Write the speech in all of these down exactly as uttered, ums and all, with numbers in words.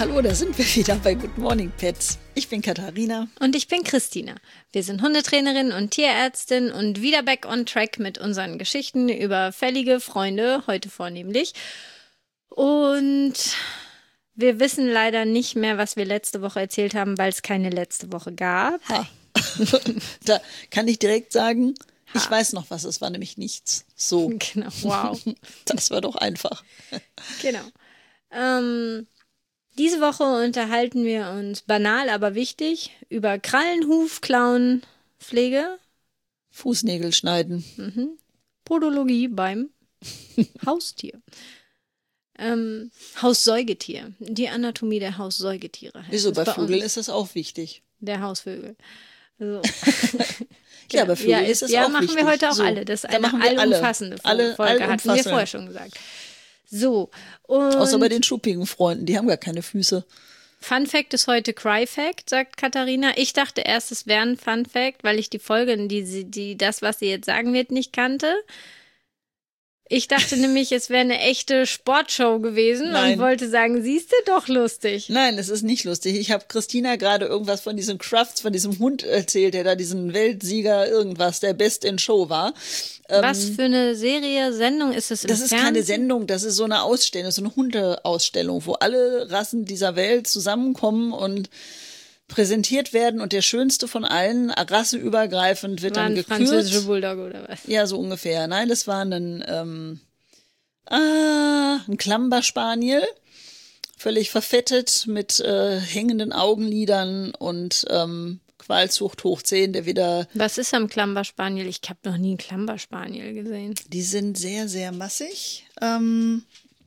Hallo, da sind wir wieder bei Good Morning Pets. Ich bin Katharina. Und ich bin Christina. Wir sind Hundetrainerin und Tierärztin und wieder back on track mit unseren Geschichten über fällige Freunde, heute vornehmlich. Und wir wissen leider nicht mehr, was wir letzte Woche erzählt haben, weil es keine letzte Woche gab. Ha. Da kann ich direkt sagen, ha. Ich weiß noch was, es war nämlich nichts. So. Genau, wow. Das war doch einfach. Genau. Ähm, diese Woche unterhalten wir uns banal, aber wichtig über Krallenhuf-Klauenpflege, Fußnägel schneiden, mhm. Podologie beim Haustier. Ähm, Haussäugetier. Die Anatomie der Haussäugetiere. Heißt Wieso? Bei, bei Vögeln uns. ist das auch wichtig. Der Hausvögel. So. Ja, bei Vögeln ja, ist das ja, auch machen wichtig. wir heute auch so. alle. Das ist da eine allumfassende alle, Folge, alle hatten wir vorher schon gesagt. So. Und außer bei den schuppigen Freunden, die haben gar keine Füße. Fun Fact ist heute Cry Fact, sagt Katharina. Ich dachte erst, es wäre ein Fun Fact, weil ich die Folge, die, die das, was sie jetzt sagen wird, nicht kannte. Ich dachte nämlich, es wäre eine echte Sportshow gewesen. Nein. Und wollte sagen, siehst du, doch lustig. Nein, es ist nicht lustig. Ich habe Christina gerade irgendwas von diesem Crafts, von diesem Hund erzählt, der da diesen Weltsieger irgendwas, der Best in Show war. Was für eine Serie, Sendung ist es im Das ist Fernsehen? keine Sendung, das ist so eine Ausstellung, so eine Hundeausstellung, wo alle Rassen dieser Welt zusammenkommen und präsentiert werden und der schönste von allen, rasseübergreifend, wird war dann ein gekürt. Französische Bulldog oder was? Ja, so ungefähr. Nein, das war ein, ähm, ah, ein Klamberspaniel, völlig verfettet mit äh, hängenden Augenlidern und ähm, Qualzucht hoch zehn, der wieder... Was ist am Klamberspaniel? Ich habe noch nie einen Klamberspaniel gesehen. Die sind sehr, sehr massig. Ähm...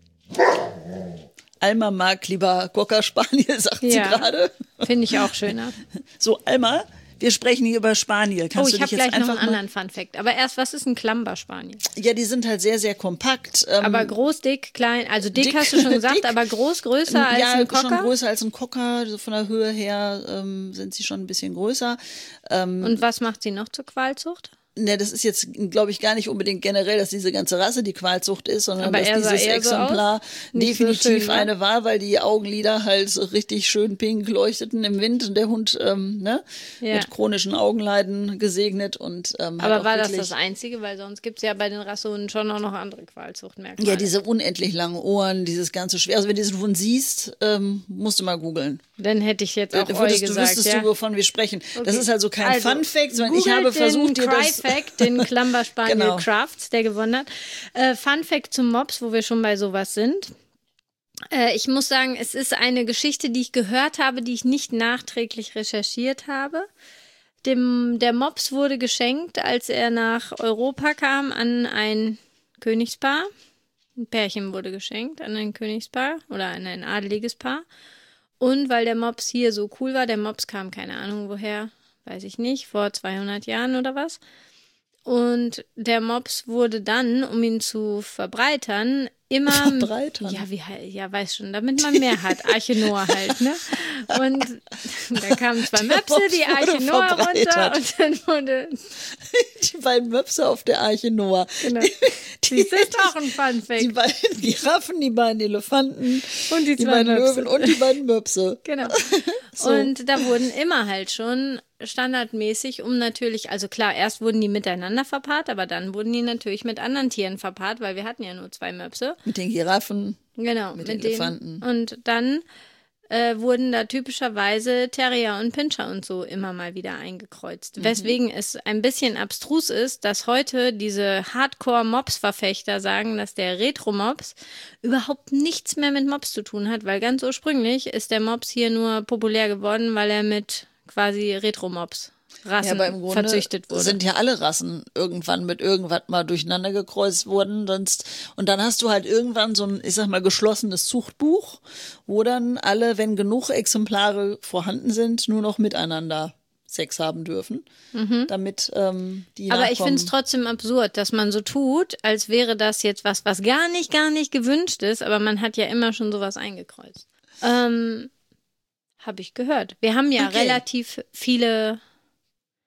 Alma mag lieber Cocker Spaniel, sagt ja, sie gerade. Finde ich auch schöner. So, Alma, wir sprechen hier über Spaniel. Kannst oh, ich habe gleich noch einen anderen Funfact. Aber erst, was ist ein Klamberspaniel? Ja, die sind halt sehr, sehr kompakt. Ähm, aber groß, dick, klein. Also dick, dick hast du schon gesagt, dick, aber groß, größer als ja, ein Cocker? Ja, schon größer als ein Cocker. So von der Höhe her ähm, sind sie schon ein bisschen größer. Ähm, Und was macht sie noch zur Qualzucht? Ne, das ist jetzt, glaube ich, gar nicht unbedingt generell, dass diese ganze Rasse die Qualzucht ist, sondern aber dass er dieses Exemplar so definitiv so schön, eine war, weil die Augenlider halt so richtig schön pink leuchteten im Wind und der Hund ähm, ne, ja. mit chronischen Augenleiden gesegnet. Und, ähm, aber halt war wirklich, das das Einzige? Weil sonst gibt es ja bei den Rassehunden schon auch noch andere Qualzuchtmerkmale. Ja, diese unendlich langen Ohren, dieses ganze Schwer. Also wenn du diesen Hund siehst, ähm, musst du mal googeln. Dann hätte ich jetzt auch äh, würdest, gesagt, wüsstest ja? du, wovon wir sprechen. Okay. Das ist also kein also, Fun-Fact, sondern ich habe versucht, dir das... Fact, den Klamberspaniel genau. Crafts, der gewonnen hat. Äh, Fun Fact zum Mops, wo wir schon bei sowas sind. Äh, ich muss sagen, es ist eine Geschichte, die ich gehört habe, die ich nicht nachträglich recherchiert habe. Dem, der Mops wurde geschenkt, als er nach Europa kam, an ein Königspaar. Ein Pärchen wurde geschenkt an ein Königspaar oder an ein adeliges Paar. Und weil der Mops hier so cool war, der Mops kam, keine Ahnung woher, weiß ich nicht, vor zweihundert Jahren oder was. Und der Mops wurde dann, um ihn zu verbreitern, immer... Verbreitern? Ja, wie, ja, weiß schon, damit man mehr hat. Arche Noah halt, ne? Und da kamen zwei der Möpse, Mops die Arche Noah runter und dann wurde... Die beiden Möpse auf der Arche Noah. Genau. Die, das ist auch ein Funfact. Die beiden Giraffen, die beiden Elefanten, und die, die zwei beiden Möpse. Löwen und die beiden Möpse. Genau. So. Und da wurden immer halt schon standardmäßig, um natürlich, also klar, erst wurden die miteinander verpaart, aber dann wurden die natürlich mit anderen Tieren verpaart, weil wir hatten ja nur zwei Möpse. Mit den Giraffen, genau, mit, mit den Elefanten. Den, und dann äh, wurden da typischerweise Terrier und Pinscher und so immer mal wieder eingekreuzt. Mhm. Weswegen es ein bisschen abstrus ist, dass heute diese Hardcore-Mops-Verfechter sagen, dass der Retro-Mops überhaupt nichts mehr mit Mops zu tun hat, weil ganz ursprünglich ist der Mops hier nur populär geworden, weil er mit quasi Retro-Mops Rassen ja, aber im Grunde verzüchtet wurde. Sind ja alle Rassen irgendwann mit irgendwas mal durcheinander gekreuzt worden. Sonst, und dann hast du halt irgendwann so ein, ich sag mal, geschlossenes Zuchtbuch, wo dann alle, wenn genug Exemplare vorhanden sind, nur noch miteinander Sex haben dürfen, mhm. damit ähm, die Aber nachkommen. Ich finde es trotzdem absurd, dass man so tut, als wäre das jetzt was, was gar nicht, gar nicht gewünscht ist, aber man hat ja immer schon sowas eingekreuzt. Ähm, habe ich gehört. Wir haben ja okay. relativ viele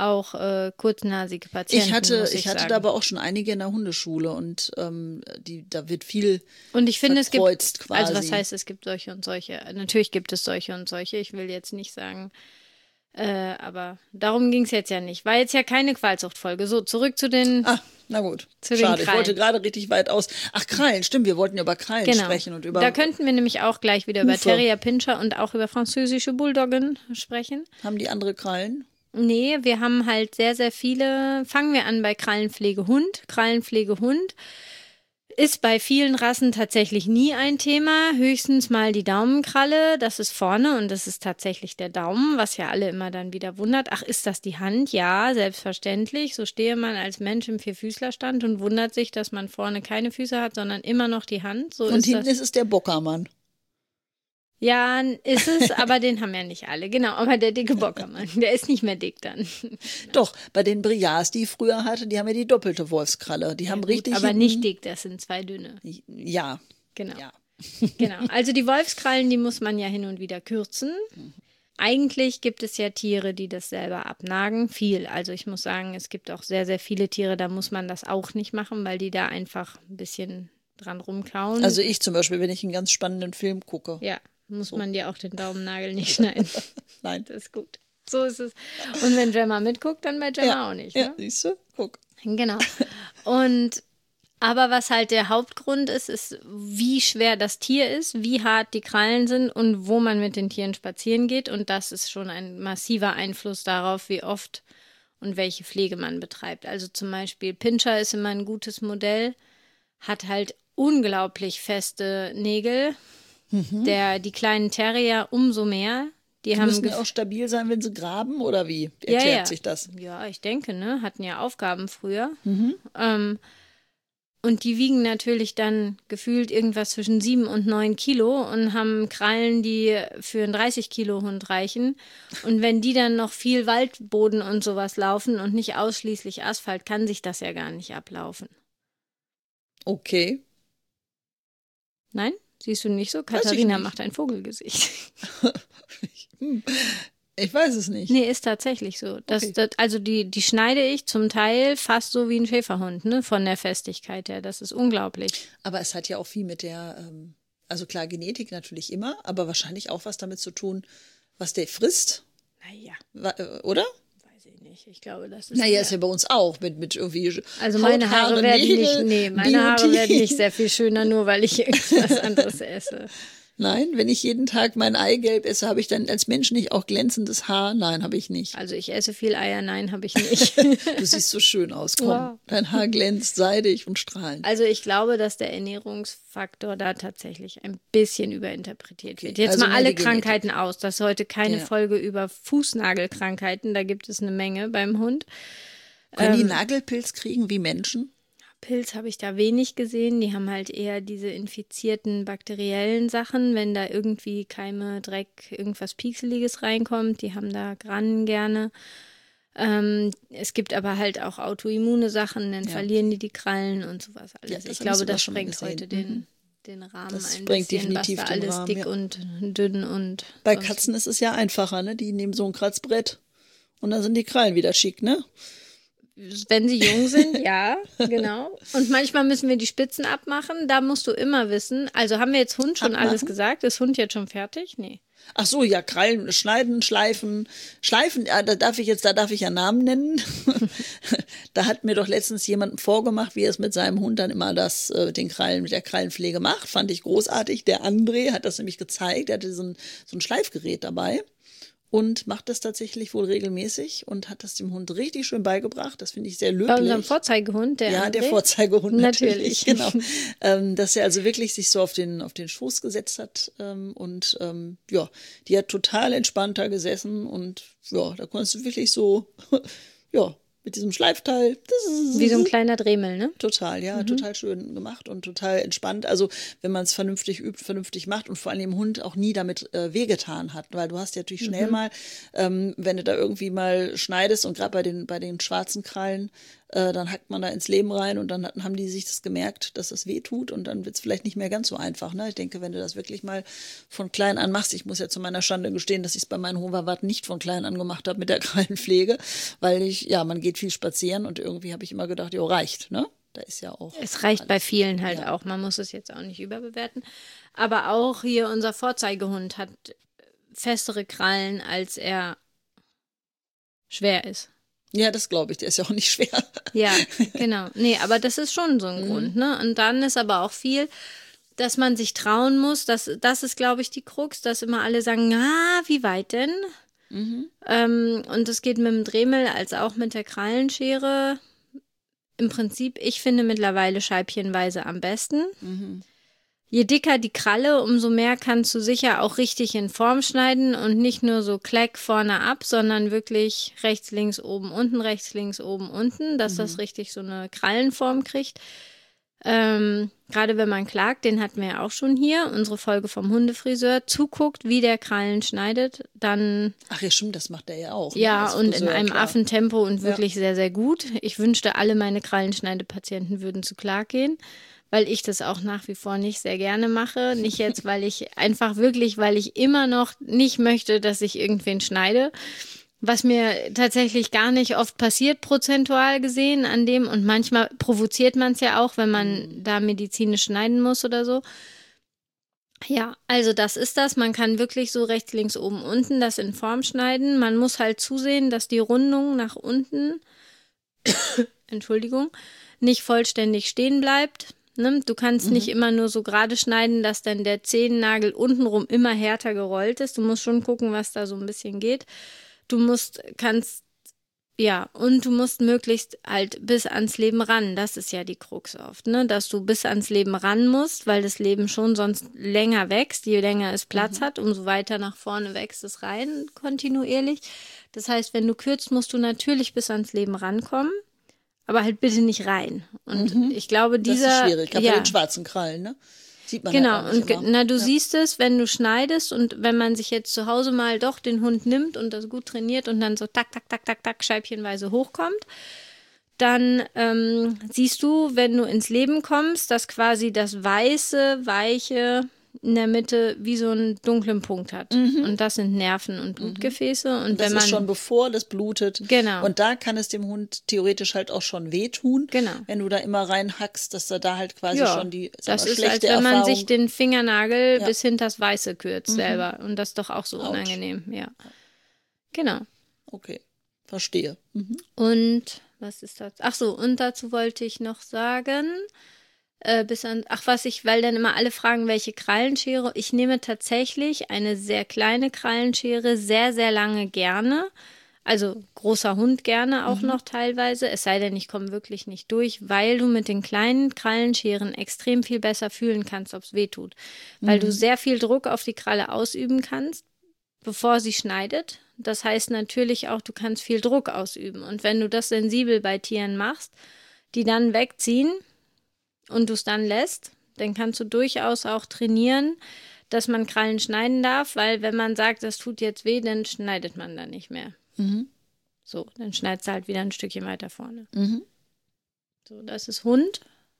auch äh, kurznasige Patienten. Ich hatte, muss ich, ich hatte sagen. da aber auch schon einige in der Hundeschule und ähm, die, da wird viel Und ich finde, es gibt, verkreuzt quasi. also was heißt, es gibt solche und solche. Natürlich gibt es solche und solche. Ich will jetzt nicht sagen, äh, aber darum ging es jetzt ja nicht. War jetzt ja keine Qualzuchtfolge. So, zurück zu den. Ah, na gut. Zu den Schade, ich Krallen. wollte gerade richtig weit aus. Ach, Krallen, stimmt, wir wollten ja über Krallen Genau. sprechen und über. Da könnten wir nämlich auch gleich wieder über Hufe. Terrier, Pinscher und auch über französische Bulldoggen sprechen. Haben die andere Krallen? Nee, wir haben halt sehr, sehr viele. Fangen wir an bei Krallenpflegehund. Krallenpflegehund ist bei vielen Rassen tatsächlich nie ein Thema. Höchstens mal die Daumenkralle. Das ist vorne und das ist tatsächlich der Daumen, was ja alle immer dann wieder wundert. Ach, ist das die Hand? Ja, selbstverständlich. So stehe man als Mensch im Vierfüßlerstand und wundert sich, dass man vorne keine Füße hat, sondern immer noch die Hand. So Und ist hinten das. ist es der Bockermann. Ja, ist es, aber den haben ja nicht alle. Genau, aber der dicke Bockermann, der ist nicht mehr dick dann. Doch, bei den Briards, die ich früher hatte, die haben ja die doppelte Wolfskralle. Die haben Gut, richtig. aber hinten- nicht dick, das sind zwei dünne. Ja. Genau. Ja. Genau. Also die Wolfskrallen, die muss man ja hin und wieder kürzen. Eigentlich gibt es ja Tiere, die das selber abnagen. Viel. Also ich muss sagen, es gibt auch sehr, sehr viele Tiere, da muss man das auch nicht machen, weil die da einfach ein bisschen dran rumkauen. Also ich zum Beispiel, wenn ich einen ganz spannenden Film gucke. ja, muss man dir auch den Daumennagel nicht schneiden. Nein. Das ist gut. So ist es. Und wenn Gemma mitguckt, dann bei Gemma Ja, auch nicht. ja, Ne? siehst du? Guck. Genau. Und aber was halt der Hauptgrund ist, ist, wie schwer das Tier ist, wie hart die Krallen sind und wo man mit den Tieren spazieren geht. Und das ist schon ein massiver Einfluss darauf, wie oft und welche Pflege man betreibt. Also zum Beispiel Pinscher ist immer ein gutes Modell, hat halt unglaublich feste Nägel. Mhm. Der, die kleinen Terrier umso mehr. Die, Die haben müssen gef- ja auch stabil sein, wenn sie graben, oder wie? Ja, Erklärt ja. sich das? Ja, ich denke, ne? Hatten ja Aufgaben früher. Mhm. Ähm, und die wiegen natürlich dann gefühlt irgendwas zwischen sieben und neun Kilo und haben Krallen, die für einen dreißig Kilo Hund reichen. Und wenn die dann noch viel Waldboden und sowas laufen und nicht ausschließlich Asphalt, kann sich das ja gar nicht ablaufen. Okay. Nein? Siehst du nicht so? ich Katharina nicht. macht ein Vogelgesicht. Hm. Ich weiß es nicht. Nee, ist tatsächlich so. Das, Okay. das, also die, die schneide ich zum Teil fast so wie ein Schäferhund, ne? Von der Festigkeit her. Das ist unglaublich. Aber es hat ja auch viel mit der, ähm, also klar, Genetik natürlich immer, aber wahrscheinlich auch was damit zu tun, was der frisst, Naja, Wa- äh, oder? weiß ich nicht. Ich glaube, das ist. Naja, ist ja bei uns auch mit, mit irgendwie. also meine Haut, Haare werden Nägel, nicht, nee, meine Haare Beauty. werden nicht sehr viel schöner, nur weil ich irgendwas anderes esse. Nein, wenn ich jeden Tag mein Eigelb esse, habe ich dann als Mensch nicht auch glänzendes Haar? Nein, habe ich nicht. Also ich esse viel Eier, nein, habe ich nicht. Du siehst so schön aus, komm. Wow. Dein Haar glänzt seidig und strahlend. Also ich glaube, dass der Ernährungsfaktor da tatsächlich ein bisschen überinterpretiert wird. Okay, Jetzt also mal mehr alle die Genetik. Krankheiten aus. Das ist heute keine Ja. Folge über Fußnagelkrankheiten. Da gibt es eine Menge beim Hund. Können die ähm, Nagelpilz kriegen wie Menschen? Pilz habe ich da wenig gesehen. Die haben halt eher diese infizierten bakteriellen Sachen, wenn da irgendwie Keime, Dreck, irgendwas Piekseliges reinkommt. Die haben da Grannen gerne. Ähm, es gibt aber halt auch autoimmune Sachen, dann Ja. verlieren die die Krallen und sowas alles. Ja, das ich hab ich glaube, sogar das schon mal sprengt gesehen. heute den, Mhm. den Rahmen Das ein sprengt bisschen, definitiv was da den alles Rahmen, dick ja. und dünn und Bei sonst- Katzen ist es ja einfacher, ne? Die nehmen so ein Kratzbrett und dann sind die Krallen wieder schick, ne? Wenn sie jung sind, ja, genau. Und manchmal müssen wir die Spitzen abmachen. Da musst du immer wissen. Also haben wir jetzt Hund schon Abmachen? alles gesagt? Ist Hund jetzt schon fertig? Nee. Ach so, ja, Krallen, schneiden, schleifen, schleifen, ja, da darf ich jetzt, da darf ich ja Namen nennen. Da hat mir doch letztens jemand vorgemacht, wie er es mit seinem Hund dann immer das, äh, den Krallen, mit der Krallenpflege macht. Fand ich großartig. Der André hat das nämlich gezeigt. Er hatte so ein, so ein Schleifgerät dabei und macht das tatsächlich wohl regelmäßig und hat das dem Hund richtig schön beigebracht. Das finde ich sehr löblich. Bei unserem Vorzeigehund, der Ja, der André? Vorzeigehund Natürlich. natürlich, genau. Ähm, dass er also wirklich sich so auf den, auf den Schoß gesetzt hat ähm, und ähm, ja, die hat total entspannt da gesessen und ja, da konntest du wirklich so, ja, mit diesem Schleifteil, das Wie so ein kleiner Dremel, ne? total, ja, total schön gemacht und total entspannt. Also wenn man es vernünftig übt, vernünftig macht und vor allem dem Hund auch nie damit äh, wehgetan hat, weil du hast ja natürlich schnell mal, ähm, wenn du da irgendwie mal schneidest und gerade bei den bei den schwarzen Krallen, äh, dann hackt man da ins Leben rein und dann haben die sich das gemerkt, dass das weh tut und dann wird es vielleicht nicht mehr ganz so einfach. Ne? Ich denke, wenn du das wirklich mal von klein an machst, ich muss ja zu meiner Schande gestehen, dass ich es bei meinen Hoverwarten nicht von klein an gemacht habe mit der Krallenpflege, weil ich, ja, man geht viel spazieren und irgendwie habe ich immer gedacht, jo, reicht, ne? Da ist ja auch. Es reicht alles. Bei vielen halt Ja. auch. Man muss es jetzt auch nicht überbewerten. Aber auch hier unser Vorzeigehund hat festere Krallen, als er schwer ist. Ja, das glaube ich, der ist ja auch nicht schwer. Ja, genau. Nee, aber das ist schon so ein Mhm. Grund, ne? Und dann ist aber auch viel, dass man sich trauen muss. Das, das ist, glaube ich, die Krux, dass immer alle sagen, ah, wie weit denn? Mhm. Ähm, und das geht mit dem Dremel als auch mit der Krallenschere. Im Prinzip, ich finde mittlerweile scheibchenweise am besten. Mhm. Je dicker die Kralle, umso mehr kannst du sicher auch richtig in Form schneiden und nicht nur so kleck vorne ab, sondern wirklich rechts, links, oben, unten, rechts, links, oben, unten, dass Mhm. das richtig so eine Krallenform kriegt. Ähm, gerade wenn man klagt, den hatten wir ja auch schon hier, unsere Folge vom Hundefriseur, zuguckt, wie der Krallen schneidet, dann Ach ja, stimmt, das macht er ja auch. ne, ja, als und in Friseur, einem klar. Affentempo und Ja. wirklich sehr, sehr gut. Ich wünschte, alle meine Krallenschneidepatienten würden zu Clark gehen, weil ich das auch nach wie vor nicht sehr gerne mache. Nicht jetzt, weil ich einfach wirklich, weil ich immer noch nicht möchte, dass ich irgendwen schneide. Was mir tatsächlich gar nicht oft passiert, prozentual gesehen an dem. Und manchmal provoziert man es ja auch, wenn man Mhm. da medizinisch schneiden muss oder so. Ja, also das ist das. Man kann wirklich so rechts, links, oben, unten das in Form schneiden. Man muss halt zusehen, dass die Rundung nach unten, Entschuldigung, nicht vollständig stehen bleibt. Ne? Du kannst Mhm. nicht immer nur so gerade schneiden, dass dann der Zehennagel untenrum immer härter gerollt ist. Du musst schon gucken, was da so ein bisschen geht. Du musst, kannst, ja, und du musst möglichst halt bis ans Leben ran. Das ist ja die Krux oft, ne? Dass du bis ans Leben ran musst, weil das Leben schon sonst länger wächst. Je länger es Platz Mhm. hat, umso weiter nach vorne wächst es rein, kontinuierlich. Das heißt, wenn du kürzt, musst du natürlich bis ans Leben rankommen, aber halt bitte nicht rein. Und Mhm. ich glaube, Das dieser, ist schwierig, gerade ja, bei den schwarzen Krallen, ne? Sieht man halt genau, auch nicht und ge- immer. na, du Ja. siehst es, wenn du schneidest und wenn man sich jetzt zu Hause mal doch den Hund nimmt und das gut trainiert und dann so tak, tak, tak, tak, tak, scheibchenweise hochkommt, dann ähm, siehst du, wenn du ins Leben kommst, dass quasi das weiße, weiche in der Mitte wie so einen dunklen Punkt hat. Mhm. Und das sind Nerven und Blutgefäße. Und Und das wenn man ist schon bevor das blutet. Genau. Und da kann es dem Hund theoretisch halt auch schon wehtun. Genau. Wenn du da immer reinhackst, dass er da halt quasi ja, schon die sag das mal, ist, als schlechte wenn man Erfahrung. sich den Fingernagel Ja. bis hinters Weiße kürzt selber. Und das ist doch auch so Autsch. unangenehm. Ja. Genau. Okay, verstehe. Mhm. Und was ist das? Ach so, und dazu wollte ich noch sagen, äh, bis an, ach was ich, weil dann immer alle fragen, welche Krallenschere. Ich nehme tatsächlich eine sehr kleine Krallenschere, sehr, sehr lange gerne. Also großer Hund gerne auch noch teilweise, es sei denn, ich komme wirklich nicht durch, weil du mit den kleinen Krallenscheren extrem viel besser fühlen kannst, ob es weh tut. Weil du sehr viel Druck auf die Kralle ausüben kannst, bevor sie schneidet. Das heißt natürlich auch, du kannst viel Druck ausüben. Und wenn du das sensibel bei Tieren machst, die dann wegziehen und du es dann lässt, dann kannst du durchaus auch trainieren, dass man Krallen schneiden darf, weil wenn man sagt, das tut jetzt weh, dann schneidet man da nicht mehr. Mhm. So, dann schneidest du halt wieder ein Stückchen weiter vorne. Mhm. So, das ist Hund,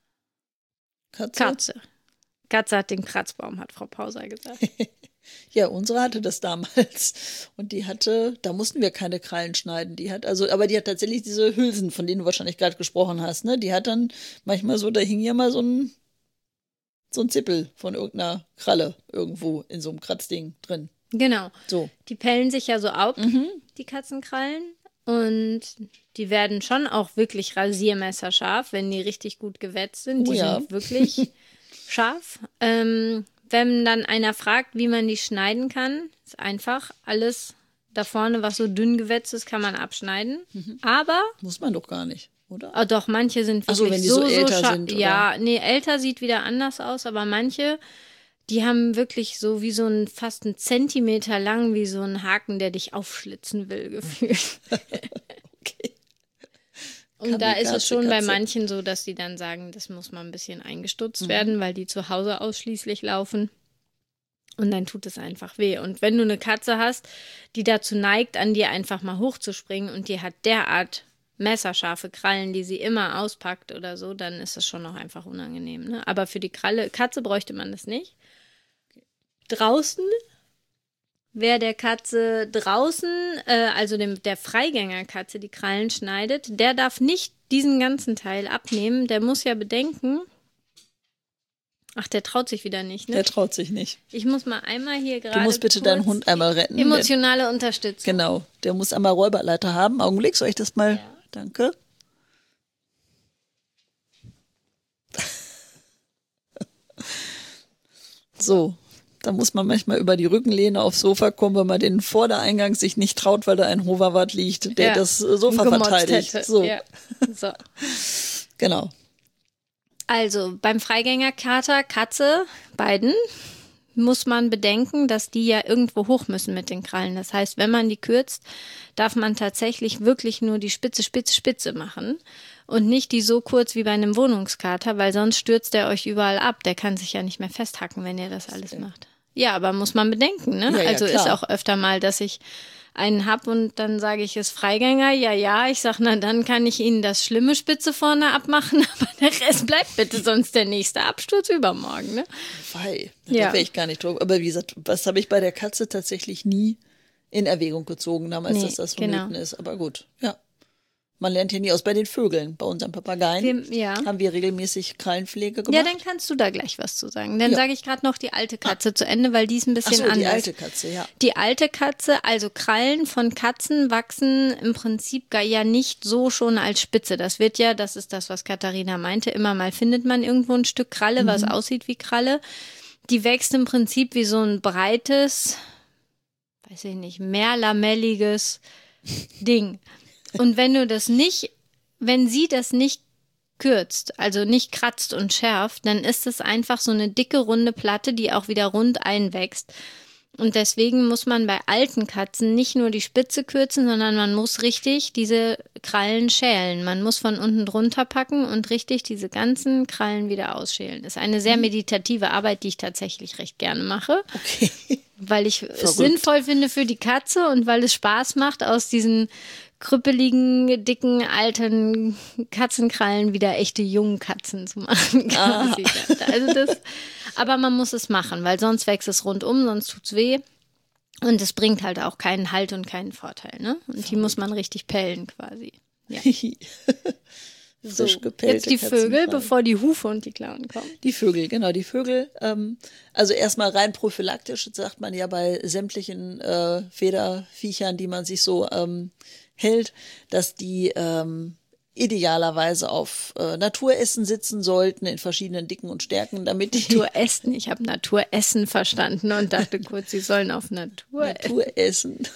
Katze? Katze. Katze hat den Kratzbaum, hat Frau Pauser gesagt. Ja, unsere hatte das damals. Und die hatte, da mussten wir keine Krallen schneiden. Die hat also, aber die hat tatsächlich diese Hülsen, von denen du wahrscheinlich gerade gesprochen hast, ne? Die hat dann manchmal so, da hing ja mal so ein, so ein Zippel von irgendeiner Kralle irgendwo in so einem Kratzding drin. Genau. So. Die pellen sich ja so ab, Mhm. die Katzenkrallen. Und die werden schon auch wirklich rasiermesserscharf, wenn die richtig gut gewetzt sind. Oh Die ja. sind wirklich scharf. Ähm, wenn dann einer fragt, wie man die schneiden kann, ist einfach alles da vorne, was so dünn gewetzt ist, kann man abschneiden. Aber, Muss man doch gar nicht, oder? oh doch, manche sind Ach wirklich so, wenn die so, so älter scharf. sind, oder? Ja, nee, älter sieht wieder anders aus, aber manche, die haben wirklich so wie so ein, fast einen Zentimeter lang, wie so ein Haken, der dich aufschlitzen will, gefühlt. Okay. Und da ist es Kamikaze schon bei Katze. manchen so, dass die dann sagen, das muss mal ein bisschen eingestutzt Mhm. werden, weil die zu Hause ausschließlich laufen. Und dann tut es einfach weh. Und wenn du eine Katze hast, die dazu neigt, an dir einfach mal hochzuspringen und die hat derart messerscharfe Krallen, die sie immer auspackt oder so, dann ist das schon noch einfach unangenehm. Ne? Aber für die Kralle, Katze bräuchte man das nicht. Draußen wer der Katze draußen, äh, also dem, der Freigängerkatze, die Krallen schneidet, der darf nicht diesen ganzen Teil abnehmen. Der muss ja bedenken, ach, der traut sich wieder nicht, ne? Der traut sich nicht. Ich muss mal einmal hier gerade. Du musst bitte deinen Hund einmal retten. Emotionale Unterstützung. Genau, der muss einmal Räuberleiter haben. Augenblick, soll ich das mal? Ja. Danke. So. Da muss man manchmal über die Rückenlehne aufs Sofa kommen, wenn man den Vordereingang sich nicht traut, weil da ein Hoverwart liegt, der ja, das Sofa verteidigt. Hätte. So. Ja. So. Genau. Also beim Freigängerkater, Katze, beiden, muss man bedenken, dass die ja irgendwo hoch müssen mit den Krallen. Das heißt, wenn man die kürzt, darf man tatsächlich wirklich nur die Spitze, Spitze, Spitze machen. Und nicht die so kurz wie bei einem Wohnungskater, weil sonst stürzt der euch überall ab. Der kann sich ja nicht mehr festhacken, wenn ihr das alles okay. macht. Ja, aber muss man bedenken, ne? Ja, ja, also klar. ist auch öfter mal, dass ich einen hab und dann sage ich, ist Freigänger. Ja, ja, ich sag, na dann kann ich Ihnen das schlimme Spitze vorne abmachen, aber der Rest bleibt bitte, sonst der nächste Absturz übermorgen, ne? Weil, da ja. wäre ich gar nicht drauf. Aber wie gesagt, was habe ich bei der Katze tatsächlich nie in Erwägung gezogen, damals, nee, dass das vonnöten genau. ist. Aber gut, ja. Man lernt hier nie aus. Bei den Vögeln, bei unseren Papageien, wir, ja. haben wir regelmäßig Krallenpflege gemacht. Ja, dann kannst du da gleich was zu sagen. Dann ja. sage ich gerade noch die alte Katze ah. zu Ende, weil die ist ein bisschen Ach so, anders. die alte Katze, ja. Die alte Katze, also Krallen von Katzen wachsen im Prinzip gar ja nicht so schon als Spitze. Das wird ja, das ist das, was Katharina meinte, immer mal findet man irgendwo ein Stück Kralle, mhm. was aussieht wie Kralle. Die wächst im Prinzip wie so ein breites, weiß ich nicht, mehrlamelliges Ding. Und wenn du das nicht, wenn sie das nicht kürzt, also nicht kratzt und schärft, dann ist es einfach so eine dicke, runde Platte, die auch wieder rund einwächst. Und deswegen muss man bei alten Katzen nicht nur die Spitze kürzen, sondern man muss richtig diese Krallen schälen. Man muss von unten drunter packen und richtig diese ganzen Krallen wieder ausschälen. Das ist eine sehr meditative Arbeit, die ich tatsächlich recht gerne mache. Okay. Weil ich Verrückt. es sinnvoll finde für die Katze und weil es Spaß macht, aus diesen krüppeligen, dicken, alten Katzenkrallen wieder echte jungen Katzen zu machen. Ah. Also das, aber man muss es machen, weil sonst wächst es rundum, sonst tut's weh. Und es bringt halt auch keinen Halt und keinen Vorteil, ne? Und die muss man richtig pellen quasi. Ja. So, jetzt die Vögel, bevor die Hufe und die Klauen kommen. Die Vögel, genau, die Vögel. Ähm, also erstmal rein prophylaktisch, sagt man ja bei sämtlichen äh, Federviechern, die man sich so ähm, hält, dass die ähm, idealerweise auf äh, Naturessen sitzen sollten, in verschiedenen Dicken und Stärken, damit die... Naturessen, ich habe Naturessen verstanden und dachte kurz, sie sollen auf Natur Naturessen.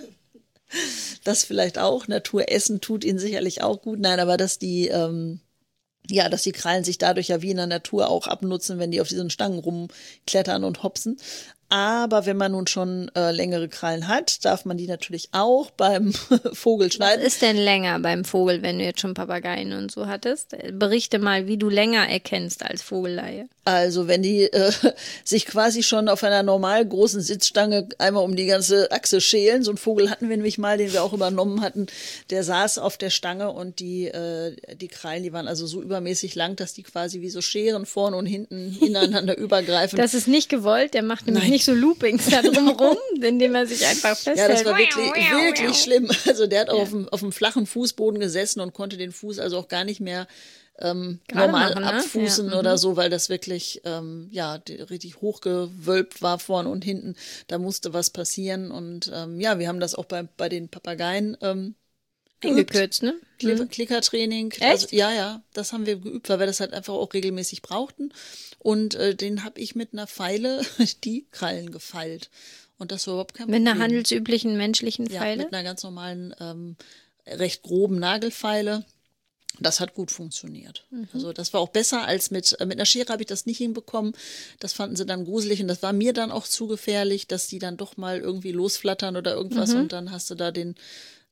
Das vielleicht auch. Naturessen tut ihnen sicherlich auch gut. Nein, aber dass die, ähm, ja, dass die Krallen sich dadurch ja wie in der Natur auch abnutzen, wenn die auf diesen Stangen rumklettern und hopsen. Aber wenn man nun schon äh, längere Krallen hat, darf man die natürlich auch beim Vogel schneiden. Was ist denn länger beim Vogel, wenn du jetzt schon Papageien und so hattest? Berichte mal, wie du länger erkennst als Vogelleihe. Also wenn die äh, sich quasi schon auf einer normal großen Sitzstange einmal um die ganze Achse schälen. So einen Vogel hatten wir nämlich mal, den wir auch übernommen hatten. Der saß auf der Stange und die äh, die Krallen, die waren also so übermäßig lang, dass die quasi wie so Scheren vorne und hinten ineinander übergreifen. Das ist nicht gewollt, der macht nämlich Nein. nicht so Loopings da drumrum, indem er sich einfach festhält. Ja, das war wirklich, wirklich schlimm. Also der hat auch ja. auf, dem, auf dem flachen Fußboden gesessen und konnte den Fuß also auch gar nicht mehr ähm, normal machen, abfußen ne? ja. oder mhm. so, weil das wirklich ähm, ja richtig hochgewölbt war vorne und hinten. Da musste was passieren und ähm, ja, wir haben das auch bei, bei den Papageien ähm, gekürzt, ne? Mhm. Klickertraining. Echt? Also, ja, ja, das haben wir geübt, weil wir das halt einfach auch regelmäßig brauchten. Und äh, den habe ich mit einer Feile die Krallen gefeilt. Und das war überhaupt kein Problem. Mit einer handelsüblichen menschlichen Feile? Ja, mit einer ganz normalen, ähm, recht groben Nagelfeile. Das hat gut funktioniert. Mhm. Also das war auch besser als mit, mit einer Schere habe ich das nicht hinbekommen. Das fanden sie dann gruselig und das war mir dann auch zu gefährlich, dass die dann doch mal irgendwie losflattern oder irgendwas mhm. und dann hast du da den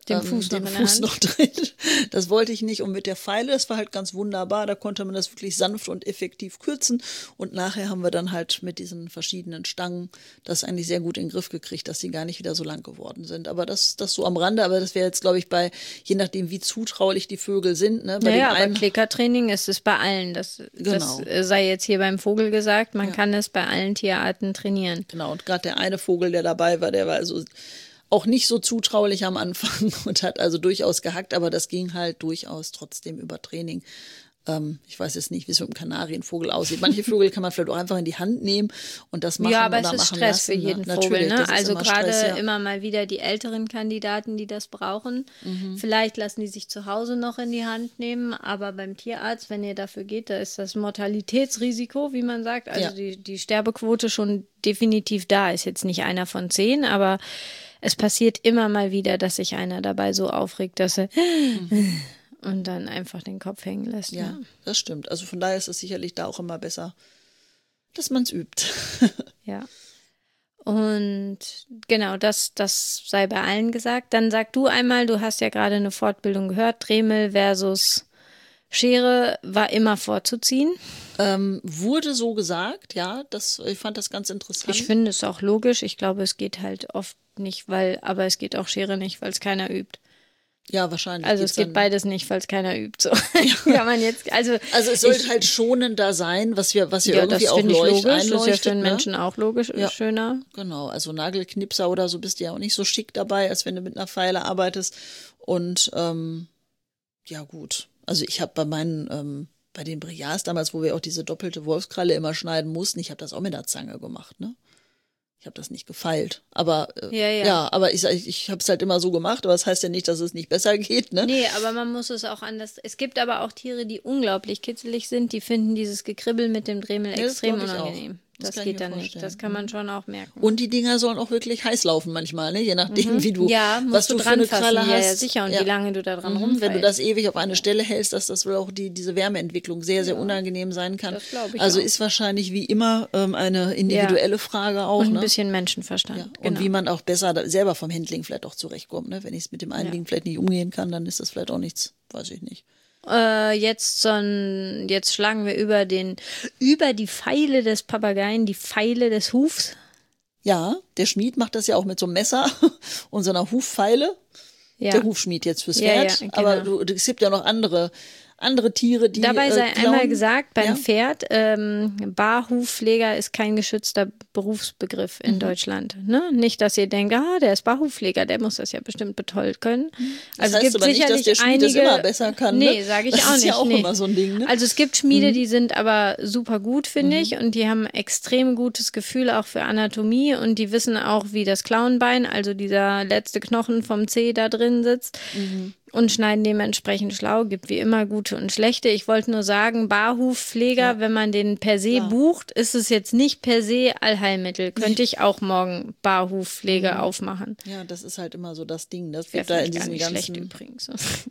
Den ähm, Fuß, den noch, in der Fuß Hand. noch drin. Das wollte ich nicht. Und mit der Feile, das war halt ganz wunderbar. Da konnte man das wirklich sanft und effektiv kürzen. Und nachher haben wir dann halt mit diesen verschiedenen Stangen das eigentlich sehr gut in den Griff gekriegt, dass sie gar nicht wieder so lang geworden sind. Aber das, das so am Rande. Aber das wäre jetzt, glaube ich, bei, je nachdem, wie zutraulich die Vögel sind. Ne? Bei Naja, dem aber einen, Klickertraining ist es bei allen. Das, Genau. das sei jetzt hier beim Vogel gesagt. Man Ja. kann es bei allen Tierarten trainieren. Genau. Und gerade der eine Vogel, der dabei war, der war also auch nicht so zutraulich am Anfang und hat also durchaus gehackt, aber das ging halt durchaus trotzdem über Training. Ähm, ich weiß jetzt nicht, wie es mit dem Kanarienvogel aussieht. Manche Vögel kann man vielleicht auch einfach in die Hand nehmen und das machen Ja, aber oder es ist machen Stress lassen. für jeden ne? Vogel. Natürlich, Ne? das ist Also immer gerade Stress, ja. immer mal wieder die älteren Kandidaten, die das brauchen. Mhm. Vielleicht lassen die sich zu Hause noch in die Hand nehmen, aber beim Tierarzt, wenn ihr dafür geht, da ist das Mortalitätsrisiko, wie man sagt, also Ja. die, die Sterbequote schon definitiv da. Ist jetzt nicht einer von zehn, aber es passiert immer mal wieder, dass sich einer dabei so aufregt, dass er Mhm. und dann einfach den Kopf hängen lässt. Ja, Ne? das stimmt. Also von daher ist es sicherlich da auch immer besser, dass man es übt. Ja. Und genau, das, das sei bei allen gesagt. Dann sag du einmal, du hast ja gerade eine Fortbildung gehört, Dremel versus Schere war immer vorzuziehen. ähm, wurde so gesagt, ja, das, ich fand das ganz interessant. Ich finde es auch logisch. Ich glaube, es geht halt oft nicht, weil, aber es geht auch Schere nicht, weil es keiner übt. Ja, wahrscheinlich. Also geht's es geht dann- beides nicht, falls keiner übt. So kann man jetzt, also Also es sollte ich- halt schonender sein, was wir, was wir ja, das irgendwie auch finde ich leucht, logisch. Das ist ja einleuchtet. für den ne? Menschen auch logisch, Ja. schöner. Genau, also Nagelknipser oder so bist du ja auch nicht so schick dabei, als wenn du mit einer Feile arbeitest. Und ähm, ja gut, also ich habe bei meinen, ähm, bei den Briards damals, wo wir auch diese doppelte Wolfskralle immer schneiden mussten, ich habe das auch mit der Zange gemacht, ne? Ich habe das nicht gefeilt. Aber äh, Ja, ja. ja, aber ich, ich, ich habe es halt immer so gemacht, aber das heißt ja nicht, dass es nicht besser geht, ne? Nee, aber man muss es auch anders. Es gibt aber auch Tiere, die unglaublich kitzelig sind, die finden dieses Gekribbel mit dem Dremel das extrem glaub ich auch. unangenehm. Das Das, kann ich geht mir dann nicht. vorstellen. Das kann man schon auch merken. Und die Dinger sollen auch wirklich heiß laufen manchmal, ne? Je nachdem, wie du, ja, musst was du du für dran eine fassen. Kralle Ja, hast. ja, sicher. Und Ja. wie lange du da dran Mhm, rumfällst. wenn du das ewig auf eine Stelle hältst, dass das wohl auch die, diese Wärmeentwicklung sehr, sehr unangenehm sein kann. das glaub ich also auch. ist wahrscheinlich wie immer ähm, eine individuelle Frage auch. Und ein ne? bisschen Menschenverstand. ja. Genau. Und wie man auch besser da, selber vom Handling vielleicht auch zurechtkommt. Ne? Wenn ich es mit dem Einlegen vielleicht nicht umgehen kann, dann ist das vielleicht auch nichts, weiß ich nicht. Äh, jetzt, so ein, jetzt schlagen wir über den, über die Pfeile des Papageien, die Pfeile des Hufs. Ja, der Schmied macht das ja auch mit so einem Messer und so einer Hufpfeile. Ja. Der Hufschmied jetzt fürs Ja, Pferd. ja, genau. Aber du, es gibt ja noch andere, andere Tiere, die Dabei äh, sei klauen. einmal gesagt, beim Ja? Pferd, ähm, Barhufpfleger ist kein geschützter Berufsbegriff in Mhm. Deutschland. Ne? Nicht, dass ihr denkt, ah, der ist Barhufpfleger, der muss das ja bestimmt betollt können. Das Also heißt es gibt aber nicht, dass sicherlich der Schmied einige, es immer besser kann. Ne? Nee, sage ich das auch ist nicht. ja auch nee. immer so ein Ding. Ne? Also es gibt Schmiede, die sind aber super gut, finde ich, und die haben extrem gutes Gefühl auch für Anatomie und die wissen auch, wie das Klauenbein, also dieser letzte Knochen vom Zeh da drin sitzt. Und schneiden dementsprechend schlau, gibt wie immer gute und schlechte. Ich wollte nur sagen, Barhufpfleger, Ja. wenn man den per se Klar. bucht, ist es jetzt nicht per se Allheilmittel. Könnte ich auch morgen Barhufpflege aufmachen. Ja, das ist halt immer so das Ding. Das Wäre wird da in vielleicht gar diesen nicht schlecht ganzen. übrigens.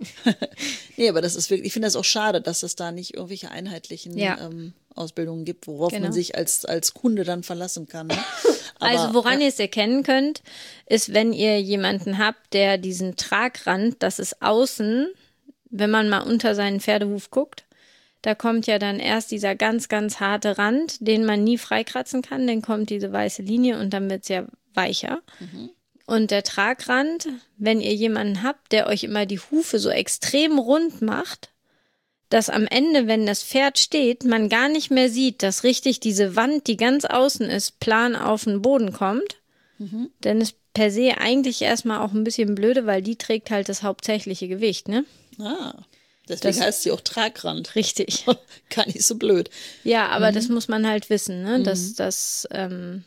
Nee, aber das ist wirklich, ich finde das auch schade, dass es da nicht irgendwelche einheitlichen Ja. ähm, Ausbildungen gibt, worauf Genau. man sich als, als Kunde dann verlassen kann. Ne? Aber, Also woran ja, ihr es erkennen könnt, ist, wenn ihr jemanden habt, der diesen Tragrand, das ist außen, wenn man mal unter seinen Pferdehuf guckt, da kommt ja dann erst dieser ganz, ganz harte Rand, den man nie freikratzen kann, dann kommt diese weiße Linie und dann wird es ja weicher. Und der Tragrand, wenn ihr jemanden habt, der euch immer die Hufe so extrem rund macht, dass am Ende, wenn das Pferd steht, man gar nicht mehr sieht, dass richtig diese Wand, die ganz außen ist, plan auf den Boden kommt. Dann ist per se eigentlich erstmal auch ein bisschen blöde, weil die trägt halt das hauptsächliche Gewicht, ne? ah, deswegen Das- heißt sie auch Tragrand. Richtig. Gar nicht so blöd. Ja, aber das muss man halt wissen, ne? Dass das, ähm,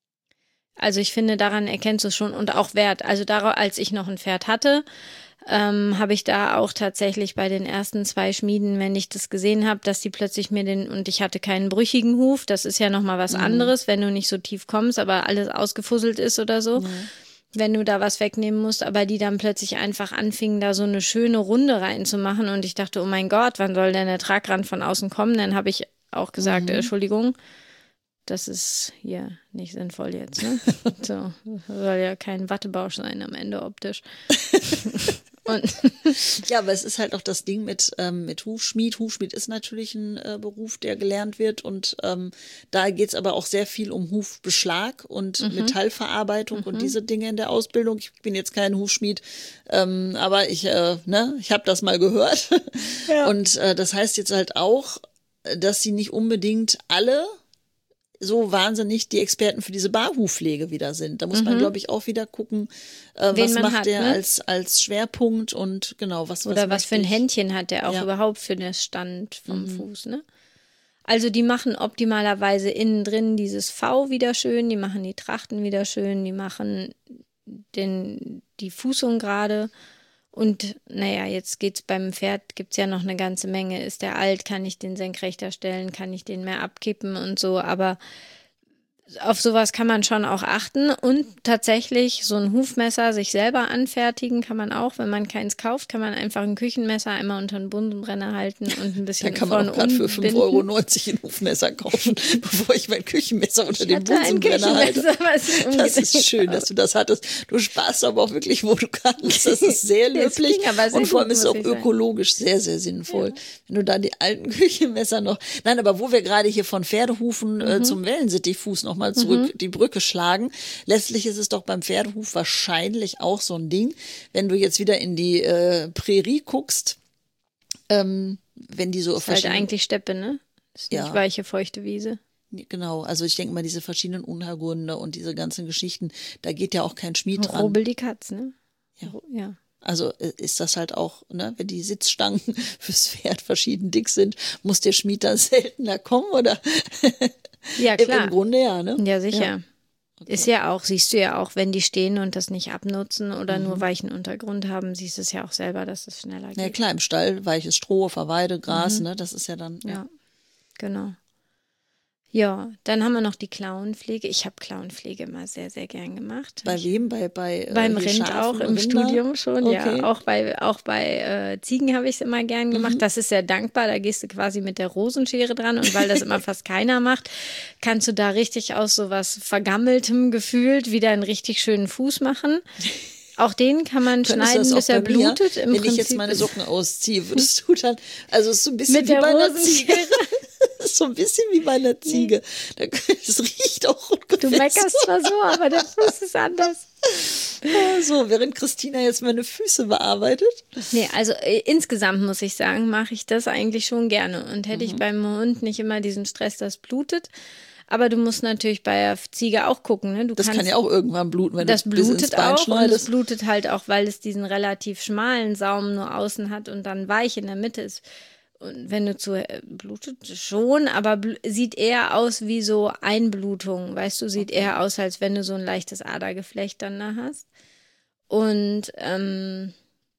also ich finde, daran erkennst du es schon und auch Wert. Also da, als ich noch ein Pferd hatte, ähm, habe ich da auch tatsächlich bei den ersten zwei Schmieden, wenn ich das gesehen habe, dass die plötzlich mir den, und ich hatte keinen brüchigen Huf, das ist ja nochmal was anderes, wenn du nicht so tief kommst, aber alles ausgefusselt ist oder so. Wenn du da was wegnehmen musst, aber die dann plötzlich einfach anfingen, da so eine schöne Runde reinzumachen und ich dachte, oh mein Gott, wann soll denn der Tragrand von außen kommen? Dann habe ich auch gesagt, äh, Entschuldigung, das ist hier nicht sinnvoll jetzt, ne? So, soll ja kein Wattebausch sein am Ende optisch. Und ja, aber es ist halt auch das Ding mit, ähm, mit Hufschmied. Hufschmied ist natürlich ein äh, Beruf, der gelernt wird und ähm, da geht es aber auch sehr viel um Hufbeschlag und mhm. Metallverarbeitung mhm. und diese Dinge in der Ausbildung. Ich bin jetzt kein Hufschmied, ähm, aber ich, äh, ne, ich habe das mal gehört. Ja. Und äh, das heißt jetzt halt auch, dass sie nicht unbedingt alle so wahnsinnig die Experten für diese Barhufpflege wieder sind. Da muss mhm. man, glaube ich, auch wieder gucken, äh, was macht hat, der ne? als, als Schwerpunkt und genau, was Oder was, was für ein ich. Händchen hat der auch ja. überhaupt für den Stand vom mhm. Fuß, ne? Also die machen optimalerweise innen drin dieses V wieder schön, die machen die Trachten wieder schön, die machen den, die Fußung gerade. Und naja, jetzt geht's beim Pferd, gibt's ja noch eine ganze Menge. Ist der alt, kann ich den senkrechter stellen, kann ich den mehr abkippen und so, aber auf sowas kann man schon auch achten und tatsächlich so ein Hufmesser sich selber anfertigen kann man auch, wenn man keins kauft, kann man einfach ein Küchenmesser einmal unter den Bunsenbrenner halten und ein bisschen da kann man auch gerade für fünf Euro neunzig ein Hufmesser kaufen, bevor ich mein Küchenmesser unter den Bunsenbrenner halte. Das ist schön, dass du das hattest. Du sparst aber auch wirklich, wo du kannst. Das ist sehr löblich und vor allem ist es auch ökologisch sehr, sehr sinnvoll. Ja. Wenn du da die alten Küchenmesser noch, nein, aber wo wir gerade hier von Pferdehufen mhm. äh, zum Wellensittichfuß noch mal zurück mhm. die Brücke schlagen. Letztlich ist es doch beim Pferdehuf wahrscheinlich auch so ein Ding, wenn du jetzt wieder in die äh, Prärie guckst, ähm, wenn die so ist halt eigentlich Steppe, ne? Ist nicht ja. weiche, feuchte Wiese. Genau, also ich denke mal, diese verschiedenen Untergründe und diese ganzen Geschichten, da geht ja auch kein Schmied dran. Rubbel die Katz, ne? Ja. ja. Also ist das halt auch, ne, wenn die Sitzstangen fürs Pferd verschieden dick sind, muss der Schmied da seltener kommen, oder? Ja, klar. Im Grunde ja, ne? Ja, sicher. Ja. Okay. Ist ja auch, siehst du ja auch, wenn die stehen und das nicht abnutzen oder mhm. nur weichen Untergrund haben, siehst du es ja auch selber, dass es schneller geht. Ja klar, im Stall, weiches Stroh, Verweide, Gras, mhm. ne, das ist ja dann. Ja, ja genau. Ja, dann haben wir noch die Klauenpflege. Ich habe Klauenpflege immer sehr, sehr gern gemacht. Bei wem? Bei, bei äh, Beim Rind auch, im Rinder? Studium schon, okay. ja. Auch bei, auch bei äh, Ziegen habe ich es immer gern gemacht. Mhm. Das ist sehr dankbar, da gehst du quasi mit der Rosenschere dran und weil das immer fast keiner macht, kannst du da richtig aus so was Vergammeltem gefühlt wieder einen richtig schönen Fuß machen. Auch den kann man schneiden, bis er blutet. Im Wenn Prinzip ich jetzt meine Socken ausziehe, würdest du dann, also es ist so ein bisschen mit wie der bei einer Ziege. Das ist so ein bisschen wie bei einer Ziege. Das riecht auch ungefähr. Du meckerst so. zwar so, aber der Fuß ist anders. Ja, so, während Christina jetzt meine Füße bearbeitet. Nee, also äh, insgesamt muss ich sagen, mache ich das eigentlich schon gerne. Und hätte mhm. ich beim Hund nicht immer diesen Stress, das blutet. Aber du musst natürlich bei der Ziege auch gucken. Ne? Du das kannst, kann ja auch irgendwann bluten, wenn das du bis blutet ins Bein auch schneidest. Und es blutet halt auch, weil es diesen relativ schmalen Saum nur außen hat und dann weich in der Mitte ist. Und wenn du zu äh, blutet schon, aber bl- sieht eher aus wie so Einblutung. Weißt du, sieht okay. eher aus, als wenn du so ein leichtes Adergeflecht dann da hast. Und ähm,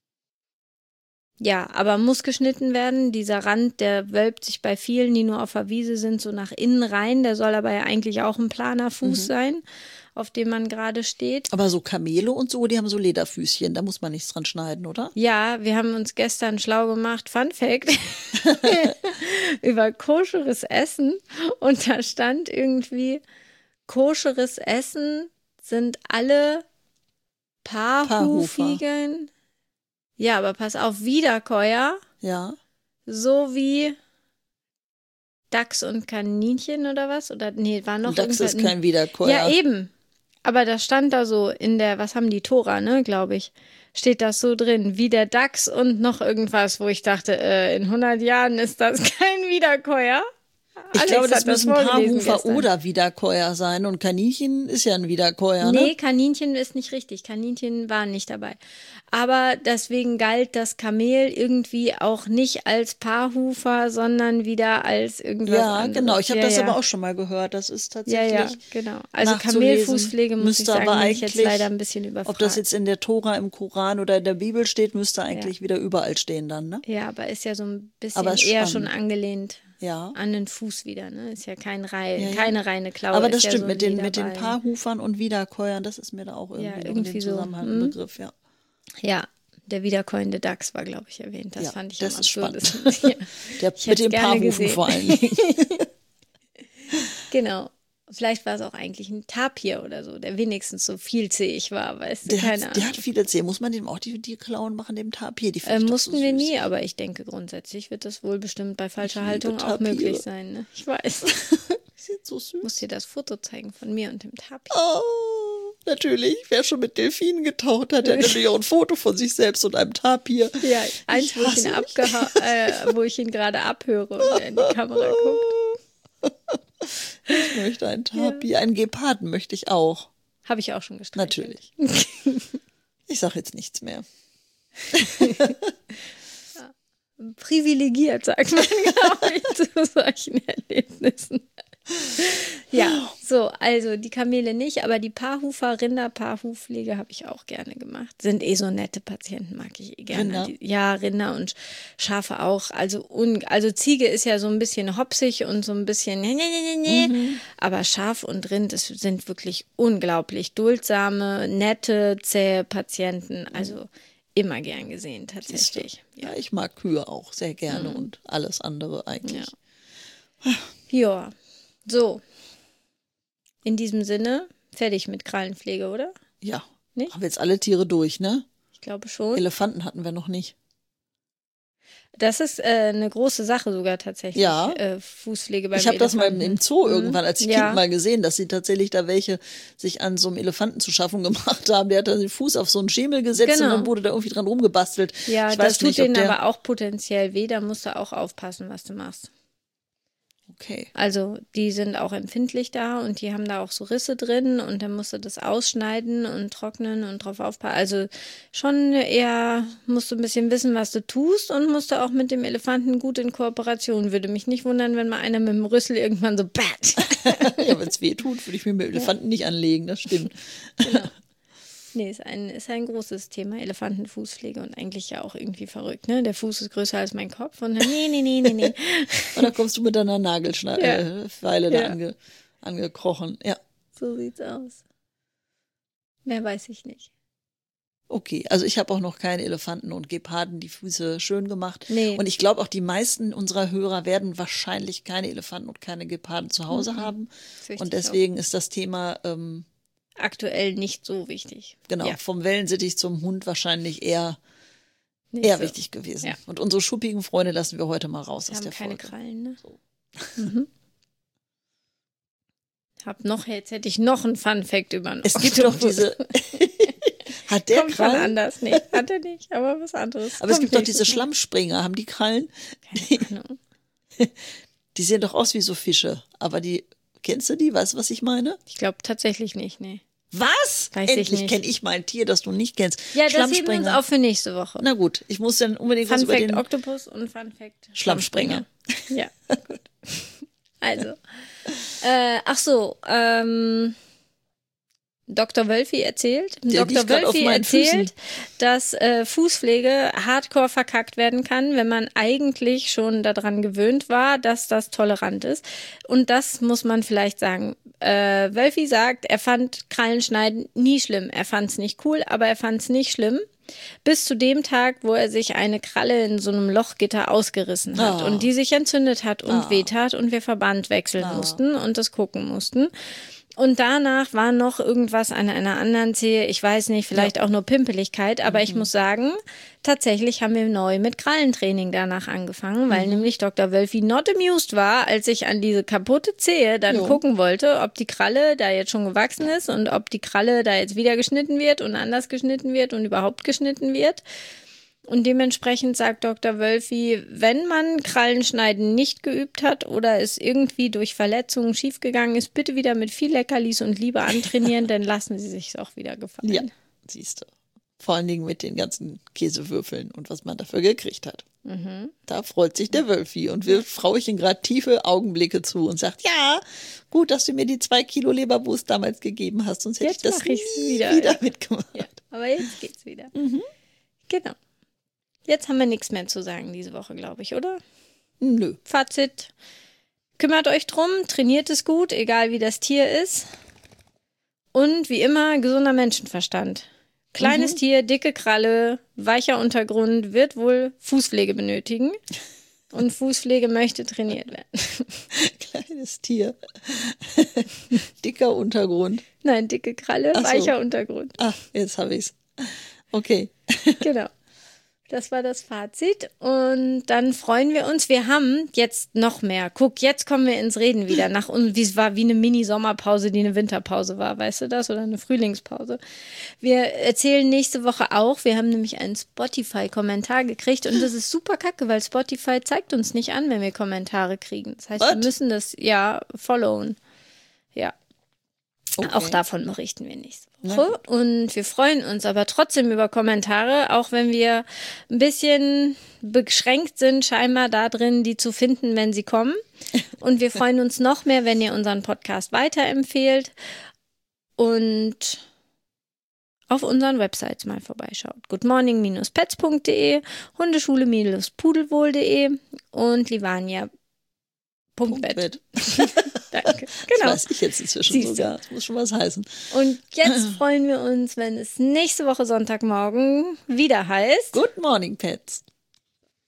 ja, aber muss geschnitten werden. Dieser Rand, der wölbt sich bei vielen, die nur auf der Wiese sind, so nach innen rein. Der soll aber ja eigentlich auch ein planer Fuß mhm. sein, auf dem man gerade steht. Aber so Kamele und so, die haben so Lederfüßchen, da muss man nichts dran schneiden, oder? Ja, wir haben uns gestern schlau gemacht, Fun Fact, über koscheres Essen. Und da stand irgendwie, koscheres Essen sind alle paarhufigen. Ja, aber pass auf, Wiederkäuer. Ja. So wie Dachs und Kaninchen oder was? Oder nee, war noch Dachs ist kein Wiederkäuer. Ja, eben. Aber das stand da so in der, was haben die, Tora, ne, glaube ich, steht das so drin, wie der Dachs und noch irgendwas, wo ich dachte, äh, in hundert Jahren ist das kein Wiederkäuer. Ich Alex glaube, das müssen Paarhufer gestern. oder Wiederkäuer sein. Und Kaninchen ist ja ein Wiederkäuer, ne? Nee, Kaninchen ist nicht richtig. Kaninchen waren nicht dabei. Aber deswegen galt das Kamel irgendwie auch nicht als Paarhufer, sondern wieder als irgendwas Ja, anderes. genau. Ich habe ja, das ja. aber auch schon mal gehört. Das ist tatsächlich Ja, ja, genau. Also Kamelfußpflege, muss ich sagen, bin ich jetzt leider ein bisschen überfragt. Ob das jetzt in der Tora, im Koran oder in der Bibel steht, müsste eigentlich ja. wieder überall stehen dann, ne? Ja, aber ist ja so ein bisschen eher schon angelehnt. Ja. An den Fuß wieder, ne? Ist ja kein Rei- ja, ja. keine reine Klaue. Aber das ist stimmt, ja so mit, den, mit den Paarhufern und Wiederkäuern, das ist mir da auch irgendwie, ja, irgendwie in dem Zusammenhang so, ein Begriff, ja. Ja, der wiederkäuende Dachs war, glaube ich, erwähnt. Das ja, fand ich das ist spannend. Ja. Der, mit den Paarhufen vor allen Dingen. Genau. Vielleicht war es auch eigentlich ein Tapir oder so, der wenigstens so vielzähig war, weißt du, Der, keine hat, der Ahnung. hat viele Zähne. Muss man dem auch die, die Klauen machen, dem Tapir? Die Äh, finde ich doch mussten so wir süß. nie, aber ich denke grundsätzlich wird das wohl bestimmt bei falscher Ich Haltung liebe auch Tapire. möglich sein. Ne? Ich weiß. Die sind so süß. Ich muss dir das Foto zeigen von mir und dem Tapir. Oh, natürlich. Wer schon mit Delfinen getaucht hat, der hat natürlich auch ein Foto von sich selbst und einem Tapir. Ja, eins, Ich wo ich ihn hasse dich. abgeha äh, wo ich ihn gerade abhöre und er in die Kamera guckt. Ich möchte einen Tapir. Einen Geparden möchte ich auch. Habe ich auch schon gestreichelt. Natürlich. Ich sage jetzt nichts mehr. Privilegiert, sagt man, glaube ich, zu solchen Erlebnissen. Ja, so, also die Kamele nicht, aber die Paarhufer, Rinder, Paarhufpflege habe ich auch gerne gemacht. Sind eh so nette Patienten, mag ich eh gerne. Rinder? Die, ja, Rinder und Schafe auch. Also, un, also Ziege ist ja so ein bisschen hopsig und so ein bisschen nee, nee, nee, nee, nee. Mhm. Aber Schaf und Rind das sind wirklich unglaublich duldsame, nette, zähe Patienten. Also immer gern gesehen, tatsächlich. Ja, ich mag Kühe auch sehr gerne Mhm. und alles andere eigentlich. Ja, so. In diesem Sinne, fertig mit Krallenpflege, oder? Ja. Nicht? Haben wir jetzt alle Tiere durch, ne? Ich glaube schon. Elefanten hatten wir noch nicht. Das ist äh, eine große Sache sogar tatsächlich. Ja. Äh, Fußpflege beim Ich habe das mal im, Elefanten. im Zoo Mhm. irgendwann als Ja. Kind mal gesehen, dass sie tatsächlich da welche sich an so einem Elefanten zu schaffen gemacht haben. Der hat dann den Fuß auf so einen Schemel gesetzt Genau. und dann wurde da irgendwie dran rumgebastelt. Ja, ich das weiß tut nicht, ob denen der... aber auch potenziell weh. Da musst du auch aufpassen, was du machst. Okay. Also die sind auch empfindlich da und die haben da auch so Risse drin und dann musst du das ausschneiden und trocknen und drauf aufpassen. Also schon eher musst du ein bisschen wissen, was du tust und musst du auch mit dem Elefanten gut in Kooperation. Würde mich nicht wundern, wenn mal einer mit dem Rüssel irgendwann so bat. Ja, wenn es weh tut, würde ich mir mit Elefanten nicht anlegen, das stimmt. Genau. Nee, ist ein, ist ein großes Thema, Elefantenfußpflege und eigentlich ja auch irgendwie verrückt, ne? Der Fuß ist größer als mein Kopf und dann, nee, nee, nee, nee, nee. Und dann kommst du mit deiner Nagelfeile Ja. äh, da Ja. ange, angekrochen. Ja, So sieht's aus. Mehr weiß ich nicht. okay. Also ich habe auch noch keine Elefanten und Geparden die Füße schön gemacht. Nee. Und ich glaube auch, die meisten unserer Hörer werden wahrscheinlich keine Elefanten und keine Geparden zu Hause Mhm. haben. Fürchte Und ich deswegen ist das Thema, ähm, auch. Aktuell nicht so wichtig. genau, Ja, vom Wellensittich zum Hund wahrscheinlich eher, nicht eher so. wichtig gewesen. Ja. Und unsere schuppigen Freunde lassen wir heute mal raus Wir aus haben der keine Folge. Krallen, ne? So. Mhm. Hab noch, jetzt hätte ich noch einen Fun-Fact über einen Es gibt doch Oktopus. diese... Hat der Kommt von Krallen? anders. Nee, hat er nicht, aber was anderes. Aber es Kommt gibt doch nächstes diese Mal. Schlammspringer. Haben die Krallen? Keine Ahnung. Die sehen doch aus wie so Fische. Aber die, kennst du die? Weißt du, was ich meine? Ich glaube tatsächlich nicht, nee. Was? Weiß ich Endlich nicht. kenne ich mal ein Tier, das du nicht kennst. Ja, das heben wir uns Schlammspringer. auf für nächste Woche. Na gut, ich muss dann unbedingt was Fun über Fact den Oktopus und Fun Fact Schlammspringer. Ja, gut. Also, äh, ach so, ähm, Doktor Wölfi erzählt, Der Doktor liegt grad auf Wölfi meinen erzählt, Füßen. dass äh, Fußpflege hardcore verkackt werden kann, wenn man eigentlich schon daran gewöhnt war, dass das tolerant ist. Und das muss man vielleicht sagen. Äh, Wölfi sagt, er fand Krallenschneiden nie schlimm. Er fand es nicht cool, aber er fand es nicht schlimm. Bis zu dem Tag, wo er sich eine Kralle in so einem Lochgitter ausgerissen hat Ah. und die sich entzündet hat und Ah. wehtat und wir Verband wechseln Ah. mussten und das gucken mussten. Und danach war noch irgendwas an einer anderen Zehe, ich weiß nicht, vielleicht auch nur Pimpeligkeit, aber Mhm. ich muss sagen, tatsächlich haben wir neu mit Krallentraining danach angefangen, weil Mhm. nämlich Doktor Wölfi not amused war, als ich an diese kaputte Zehe dann Jo. gucken wollte, ob die Kralle da jetzt schon gewachsen ist und ob die Kralle da jetzt wieder geschnitten wird und anders geschnitten wird und überhaupt geschnitten wird. Und dementsprechend sagt Doktor Wölfi, wenn man Krallenschneiden nicht geübt hat oder es irgendwie durch Verletzungen schiefgegangen ist, bitte wieder mit viel Leckerlis und Liebe antrainieren, dann lassen Sie sich auch wieder gefallen. Ja, siehst du. Vor allen Dingen mit den ganzen Käsewürfeln und was man dafür gekriegt hat. Mhm. Da freut sich der Wölfi und wirft Frauchen gerade tiefe Augenblicke zu und sagt, ja, gut, dass du mir die zwei Kilo Leberwurst damals gegeben hast, sonst hätte Jetzt ich das mach ich's nie wieder, wieder ja. mitgemacht. Ja, aber jetzt geht's wieder. Mhm. Genau. Jetzt haben wir nichts mehr zu sagen diese Woche, glaube ich, oder? Nö. Fazit. Kümmert euch drum, trainiert es gut, egal wie das Tier ist. Und wie immer, gesunder Menschenverstand. Kleines Mhm. Tier, dicke Kralle, weicher Untergrund, wird wohl Fußpflege benötigen. Und Fußpflege möchte trainiert werden. Kleines Tier. Dicker Untergrund. Nein, dicke Kralle, Ach so. weicher Untergrund. Ach, jetzt habe ich's. Okay. Genau. Das war das Fazit. Und dann freuen wir uns. Wir haben jetzt noch mehr. Guck, jetzt kommen wir ins Reden wieder. Nach uns, wie es war, wie eine Mini-Sommerpause, die eine Winterpause war. Weißt du das? Oder eine Frühlingspause. Wir erzählen nächste Woche auch. Wir haben nämlich einen Spotify-Kommentar gekriegt. Und das ist super kacke, weil Spotify zeigt uns nicht an, wenn wir Kommentare kriegen. Das heißt, What? wir müssen das, ja, followen. Ja. Okay. Auch davon berichten wir nächste Woche. Und wir freuen uns aber trotzdem über Kommentare, auch wenn wir ein bisschen beschränkt sind, scheinbar da drin, die zu finden, wenn sie kommen. Und wir freuen uns noch mehr, wenn ihr unseren Podcast weiterempfehlt und auf unseren Websites mal vorbeischaut. goodmorning Bindestrich pets Punkt de, hundeschule Bindestrich pudelwohl Punkt de und livania Punkt net. Danke. Genau. Das weiß ich jetzt inzwischen Siehst du. sogar. Das muss schon was heißen. Und jetzt freuen wir uns, wenn es nächste Woche Sonntagmorgen wieder heißt. Good morning, Pets.